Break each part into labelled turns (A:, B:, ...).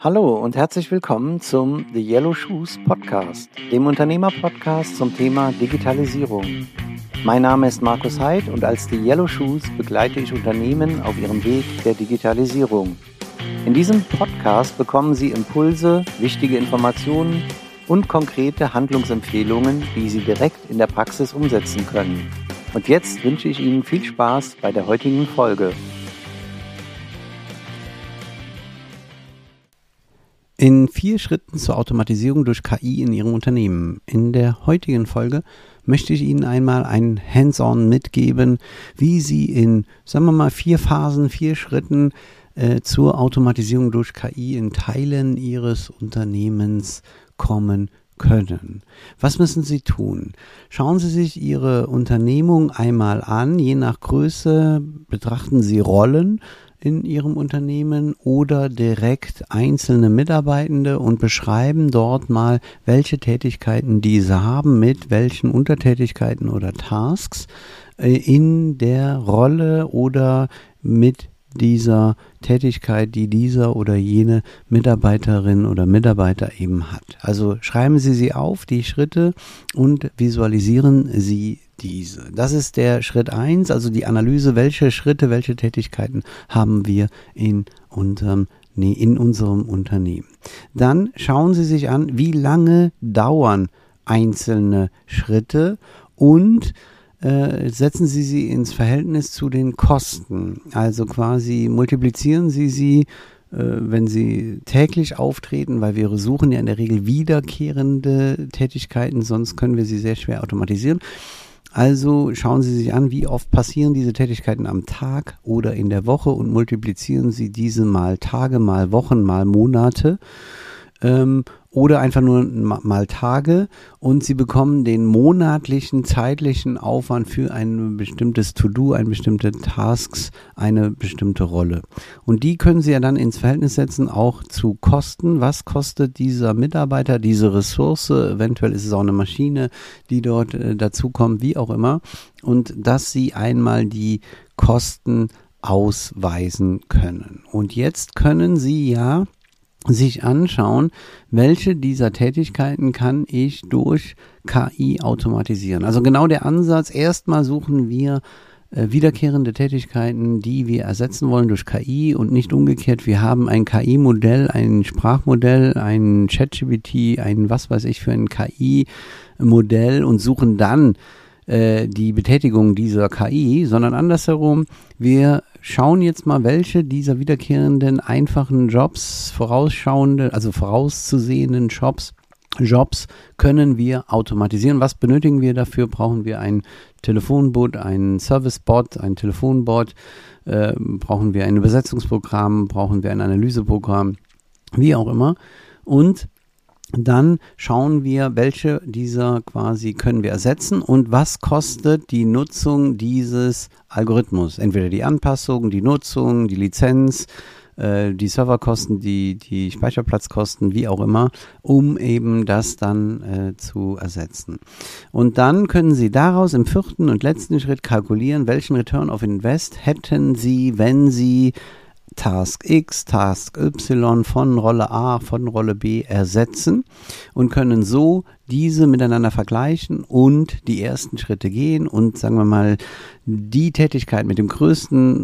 A: Hallo und herzlich willkommen zum The Yellow Shoes Podcast, dem Unternehmer-Podcast zum Thema Digitalisierung. Mein Name ist Markus Heid und als The Yellow Shoes begleite ich Unternehmen auf ihrem Weg der Digitalisierung. In diesem Podcast bekommen Sie Impulse, wichtige Informationen und konkrete Handlungsempfehlungen, die Sie direkt in der Praxis umsetzen können. Und jetzt wünsche ich Ihnen viel Spaß bei der heutigen Folge. In 4 Schritten zur Automatisierung durch KI in Ihrem Unternehmen. In der heutigen Folge möchte ich Ihnen einmal ein Hands-on mitgeben, wie Sie in, 4 Phasen, 4 Schritten zur Automatisierung durch KI in Teilen Ihres Unternehmens kommen können. Was müssen Sie tun? Schauen Sie sich Ihre Unternehmung einmal an. Je nach Größe betrachten Sie Rollen in Ihrem Unternehmen oder direkt einzelne Mitarbeitende und beschreiben dort mal, welche Tätigkeiten diese haben, mit welchen Untertätigkeiten oder Tasks in der Rolle oder mit dieser Tätigkeit, die dieser oder jene Mitarbeiterin oder Mitarbeiter eben hat. Also schreiben Sie sie auf, die Schritte, und visualisieren Sie diese. Das ist der Schritt 1, also die Analyse, welche Schritte, welche Tätigkeiten haben wir in unserem Unternehmen. Dann schauen Sie sich an, wie lange dauern einzelne Schritte und setzen Sie sie ins Verhältnis zu den Kosten. Also quasi multiplizieren Sie sie, wenn sie täglich auftreten, weil wir suchen ja in der Regel wiederkehrende Tätigkeiten, sonst können wir sie sehr schwer automatisieren. Also schauen Sie sich an, wie oft passieren diese Tätigkeiten am Tag oder in der Woche und multiplizieren Sie diese mal Tage, mal Wochen, mal Monate. Oder einfach nur mal Tage, und Sie bekommen den monatlichen zeitlichen Aufwand für ein bestimmtes To-Do, eine bestimmte Tasks, eine bestimmte Rolle. Und die können Sie ja dann ins Verhältnis setzen, auch zu Kosten. Was kostet dieser Mitarbeiter, diese Ressource? Eventuell ist es auch eine Maschine, die dort dazukommt, wie auch immer. Und dass Sie einmal die Kosten ausweisen können. Und jetzt können Sie ja sich anschauen, welche dieser Tätigkeiten kann ich durch KI automatisieren. Also genau der Ansatz, erstmal suchen wir wiederkehrende Tätigkeiten, die wir ersetzen wollen durch KI und nicht umgekehrt. Wir haben ein KI-Modell, ein Sprachmodell, ein ChatGPT, ein was weiß ich für ein KI-Modell und suchen dann die Betätigung dieser KI, sondern andersherum, wir schauen jetzt mal, welche dieser wiederkehrenden, einfachen Jobs, vorauszusehenden Jobs können wir automatisieren. Was benötigen wir dafür? Brauchen wir ein Telefonbot, einen Servicebot, ein Telefonbot? Brauchen wir ein Übersetzungsprogramm? Brauchen wir ein Analyseprogramm? Wie auch immer. Und dann schauen wir, welche dieser quasi können wir ersetzen und was kostet die Nutzung dieses Algorithmus. Entweder die Anpassung, die Nutzung, die Lizenz, die Serverkosten, die Speicherplatzkosten, wie auch immer, um eben das dann zu ersetzen. Und dann können Sie daraus im 4. und letzten Schritt kalkulieren, welchen Return of Invest hätten Sie, wenn Sie Task X, Task Y von Rolle A, von Rolle B ersetzen und können so diese miteinander vergleichen und die ersten Schritte gehen und sagen wir mal die Tätigkeit mit dem größten,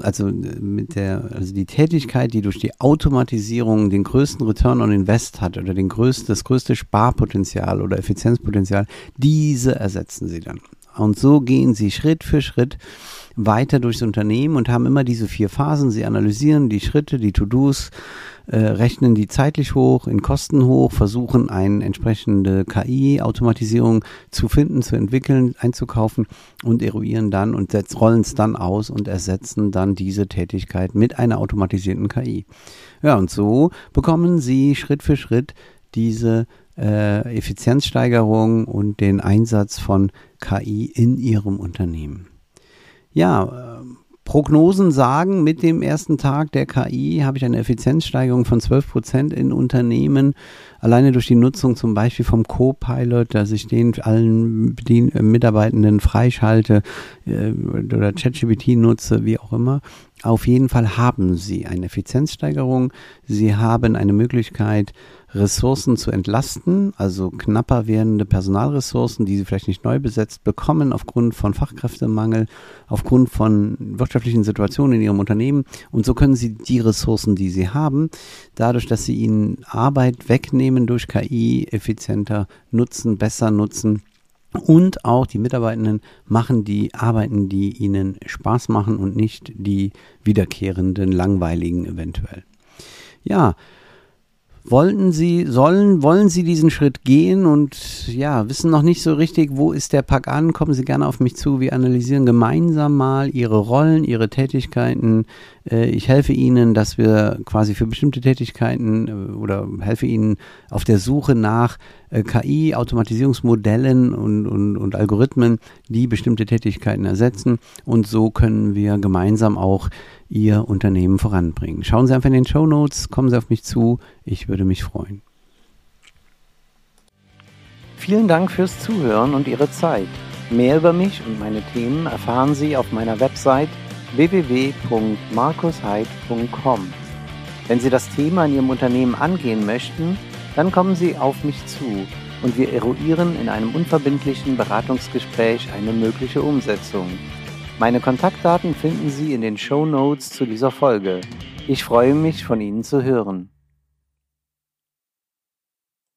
A: die Tätigkeit, die durch die Automatisierung den größten Return on Invest hat oder das größte Sparpotenzial oder Effizienzpotenzial, diese ersetzen Sie dann. Und so gehen Sie Schritt für Schritt weiter durchs Unternehmen und haben immer diese 4 Phasen. Sie analysieren die Schritte, die To-Dos, rechnen die zeitlich hoch, in Kosten hoch, versuchen eine entsprechende KI-Automatisierung zu finden, zu entwickeln, einzukaufen und eruieren dann und rollen es dann aus und ersetzen dann diese Tätigkeit mit einer automatisierten KI. Ja, und so bekommen Sie Schritt für Schritt diese Effizienzsteigerung und den Einsatz von KI in Ihrem Unternehmen. Ja, Prognosen sagen, mit dem ersten Tag der KI habe ich eine Effizienzsteigerung von 12% in Unternehmen, alleine durch die Nutzung zum Beispiel vom Copilot, dass ich den allen Mitarbeitenden freischalte oder ChatGPT nutze, wie auch immer. Auf jeden Fall haben Sie eine Effizienzsteigerung. Sie haben eine Möglichkeit, Ressourcen zu entlasten, also knapper werdende Personalressourcen, die Sie vielleicht nicht neu besetzt bekommen aufgrund von Fachkräftemangel, aufgrund von wirtschaftlichen Situationen in Ihrem Unternehmen. Und so können Sie die Ressourcen, die Sie haben, dadurch, dass Sie ihnen Arbeit wegnehmen durch KI, effizienter nutzen, besser nutzen. Und auch die Mitarbeitenden machen die Arbeiten, die ihnen Spaß machen und nicht die wiederkehrenden, langweiligen eventuell. Ja, wollen Sie diesen Schritt gehen und ja, wissen noch nicht so richtig, wo ist der Pack an, kommen Sie gerne auf mich zu. Wir analysieren gemeinsam mal Ihre Rollen, Ihre Tätigkeiten. Ich helfe Ihnen, dass wir quasi für bestimmte Tätigkeiten oder helfe Ihnen auf der Suche nach KI, Automatisierungsmodellen und Algorithmen, die bestimmte Tätigkeiten ersetzen. Und so können wir gemeinsam auch Ihr Unternehmen voranbringen. Schauen Sie einfach in den Shownotes, kommen Sie auf mich zu, ich würde mich freuen. Vielen Dank fürs Zuhören und Ihre Zeit. Mehr über mich und meine Themen erfahren Sie auf meiner Website www.markusheid.com. Wenn Sie das Thema in Ihrem Unternehmen angehen möchten, dann kommen Sie auf mich zu und wir eruieren in einem unverbindlichen Beratungsgespräch eine mögliche Umsetzung. Meine Kontaktdaten finden Sie in den Shownotes zu dieser Folge. Ich freue mich, von Ihnen zu hören.